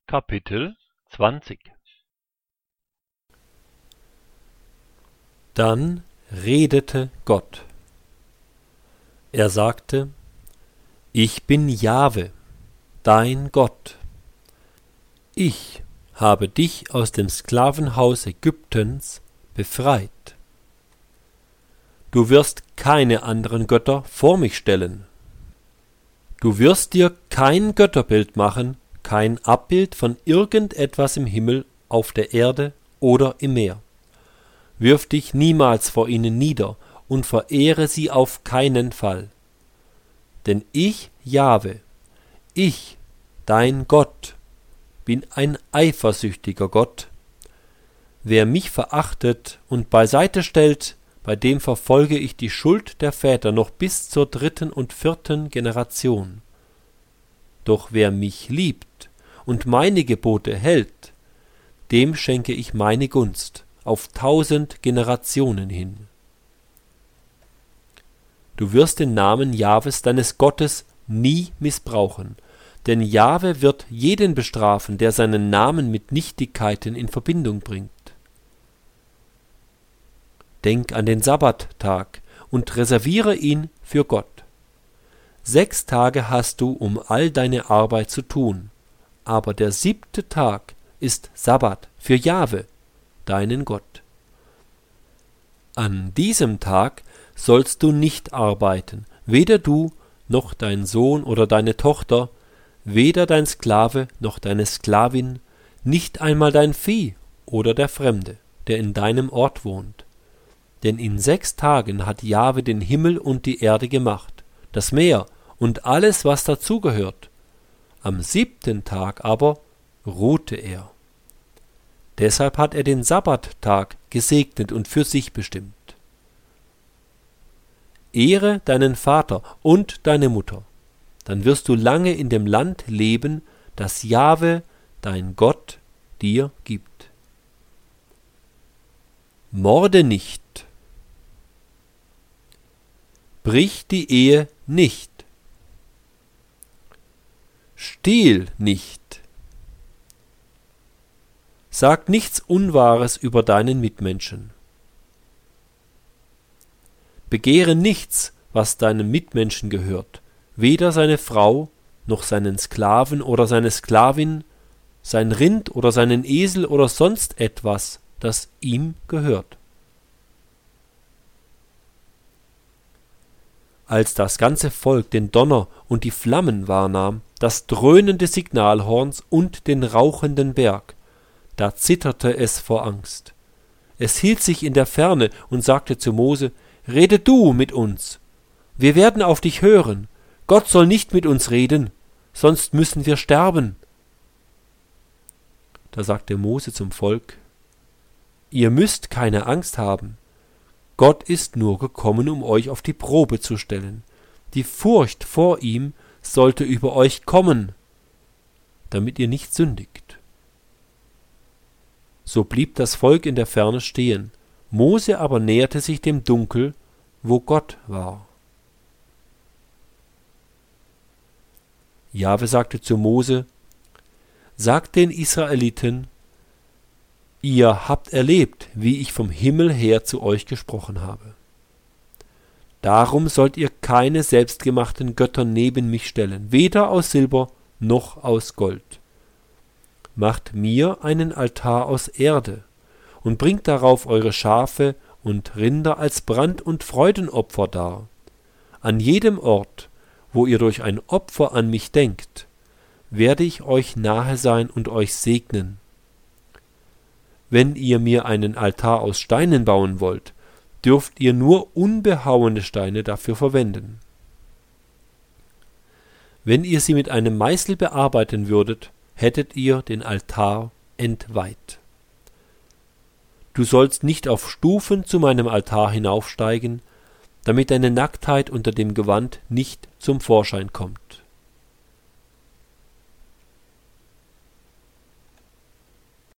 Kapitel 20. Dann redete Gott. Er sagte: Ich bin Jahwe, dein Gott. Ich habe dich aus dem Sklavenhaus Ägyptens befreit. Du wirst keine anderen Götter vor mich stellen. Du wirst dir kein Götterbild machen, kein Abbild von irgendetwas im Himmel, auf der Erde oder im Meer. Wirf dich niemals vor ihnen nieder und verehre sie auf keinen Fall. Denn ich, Jahwe, ich, dein Gott, bin ein eifersüchtiger Gott. Wer mich verachtet und beiseite stellt, bei dem verfolge ich die Schuld der Väter noch bis zur 3. und 4. Generation. Doch wer mich liebt und meine Gebote hält, dem schenke ich meine Gunst auf 1000 Generationen hin. Du wirst den Namen Jahwes deines Gottes nie missbrauchen, denn Jahwe wird jeden bestrafen, der seinen Namen mit Nichtigkeiten in Verbindung bringt. Denk an den Sabbattag und reserviere ihn für Gott. 6 Tage hast du, um all deine Arbeit zu tun, aber der 7. Tag ist Sabbat für Jahwe, deinen Gott. An diesem Tag sollst du nicht arbeiten, weder du noch dein Sohn oder deine Tochter, weder dein Sklave noch deine Sklavin, nicht einmal dein Vieh oder der Fremde, der in deinem Ort wohnt. Denn in 6 Tagen hat Jahwe den Himmel und die Erde gemacht, das Meer und alles, was dazugehört. Am 7. Tag aber ruhte er. Deshalb hat er den Sabbattag gesegnet und für sich bestimmt. Ehre deinen Vater und deine Mutter, dann wirst du lange in dem Land leben, das Jahwe, dein Gott, dir gibt. Morde nicht. Brich die Ehe nicht. Stehl nicht. Sag nichts Unwahres über deinen Mitmenschen. Begehre nichts, was deinem Mitmenschen gehört, weder seine Frau, noch seinen Sklaven oder seine Sklavin, sein Rind oder seinen Esel oder sonst etwas, das ihm gehört. Als das ganze Volk den Donner und die Flammen wahrnahm, das Dröhnen des Signalhorns und den rauchenden Berg, da zitterte es vor Angst. Es hielt sich in der Ferne und sagte zu Mose: Rede du mit uns, wir werden auf dich hören. Gott soll nicht mit uns reden, sonst müssen wir sterben. Da sagte Mose zum Volk: Ihr müsst keine Angst haben. Gott ist nur gekommen, um euch auf die Probe zu stellen. Die Furcht vor ihm sollte über euch kommen, damit ihr nicht sündigt. So blieb das Volk in der Ferne stehen. Mose aber näherte sich dem Dunkel, wo Gott war. Jahwe sagte zu Mose: Sagt den Israeliten: Ihr habt erlebt, wie ich vom Himmel her zu euch gesprochen habe. Darum sollt ihr keine selbstgemachten Götter neben mich stellen, weder aus Silber noch aus Gold. Macht mir einen Altar aus Erde und bringt darauf eure Schafe und Rinder als Brand- und Freudenopfer dar. An jedem Ort, wo ihr durch ein Opfer an mich denkt, werde ich euch nahe sein und euch segnen. Wenn ihr mir einen Altar aus Steinen bauen wollt, dürft ihr nur unbehauene Steine dafür verwenden. Wenn ihr sie mit einem Meißel bearbeiten würdet, hättet ihr den Altar entweiht. Du sollst nicht auf Stufen zu meinem Altar hinaufsteigen, damit deine Nacktheit unter dem Gewand nicht zum Vorschein kommt.